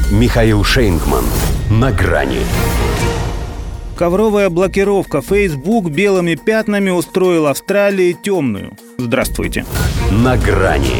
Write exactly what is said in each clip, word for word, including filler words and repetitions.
Михаил Шейнгман. На грани. Ковровая блокировка. Facebook белыми пятнами устроил Австралии темную. Здравствуйте. На грани.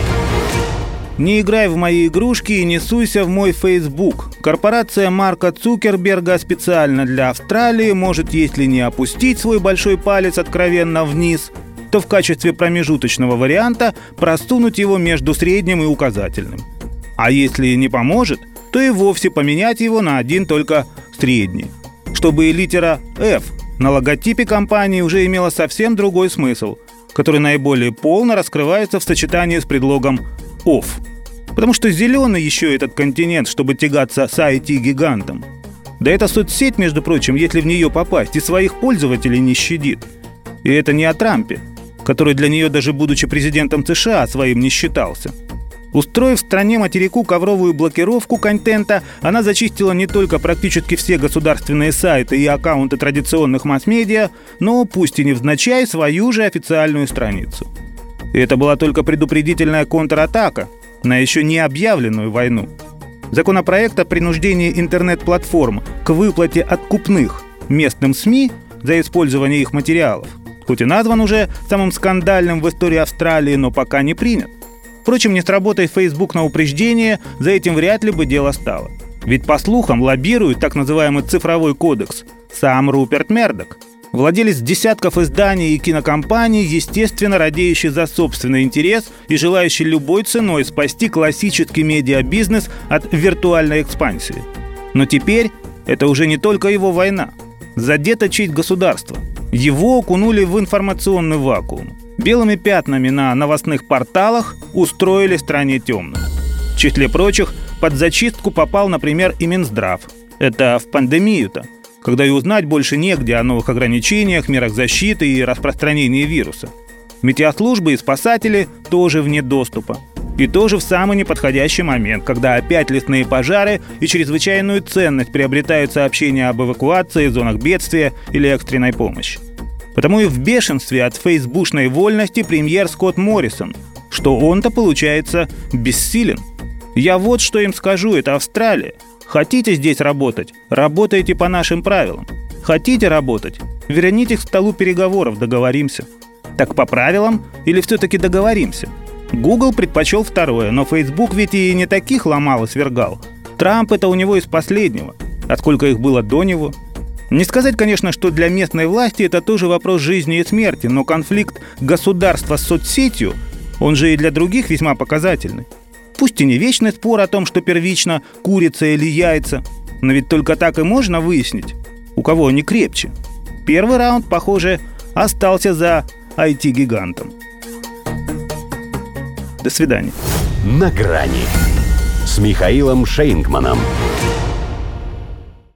Не играй в мои игрушки и не суйся в мой Facebook. Корпорация Марка Цукерберга специально для Австралии может, если не опустить свой большой палец откровенно вниз, то в качестве промежуточного варианта просунуть его между средним и указательным. А если не поможет, то и вовсе поменять его на один только средний, чтобы и литера F на логотипе компании уже имела совсем другой смысл, который наиболее полно раскрывается в сочетании с предлогом «off». Потому что зеленый еще этот континент, чтобы тягаться с ай ти-гигантом. Да эта соцсеть, между прочим, если в нее попасть, и своих пользователей не щадит. И это не о Трампе, который для нее, даже будучи президентом США, своим не считался. Устроив в стране-материку ковровую блокировку контента, она зачистила не только практически все государственные сайты и аккаунты традиционных масс-медиа, но, пусть и невзначай, свою же официальную страницу. И это была только предупредительная контратака на еще не объявленную войну. Законопроект о принуждении интернет-платформ к выплате откупных местным СМИ за использование их материалов, хоть и назван уже самым скандальным в истории Австралии, но пока не принят. Впрочем, не сработай Facebook на упреждение, за этим вряд ли бы дело стало. Ведь, по слухам, лоббирует так называемый цифровой кодекс сам Руперт Мердок, владелец десятков изданий и кинокомпаний, естественно, радеющий за собственный интерес и желающий любой ценой спасти классический медиабизнес от виртуальной экспансии. Но теперь это уже не только его война. Задето честь государства. Его окунули в информационный вакуум. Белыми пятнами на новостных порталах устроили стране темную. В числе прочих, под зачистку попал, например, и Минздрав. Это в пандемию-то, когда и узнать больше негде о новых ограничениях, мерах защиты и распространении вируса. Метеослужбы и спасатели тоже вне доступа. И тоже в самый неподходящий момент, когда опять лесные пожары и чрезвычайную ценность приобретают сообщения об эвакуации, зонах бедствия или экстренной помощи. Потому и в бешенстве от фейсбушной вольности премьер Скотт Моррисон, что он-то, получается, бессилен. Я вот что им скажу, это Австралия. Хотите здесь работать? Работайте по нашим правилам. Хотите работать? Вернитесь к столу переговоров, договоримся. Так по правилам или все-таки договоримся? Google предпочел второе, но Facebook ведь и не таких ломал и свергал. Трамп это у него из последнего. А сколько их было до него? Не сказать, конечно, что для местной власти это тоже вопрос жизни и смерти, но конфликт государства с соцсетью, он же и для других весьма показательный. Пусть и не вечный спор о том, что первично курица или яйца, но ведь только так и можно выяснить, у кого они крепче. Первый раунд, похоже, остался за ай ти-гигантом. До свидания. На грани с Михаилом Шейнгманом.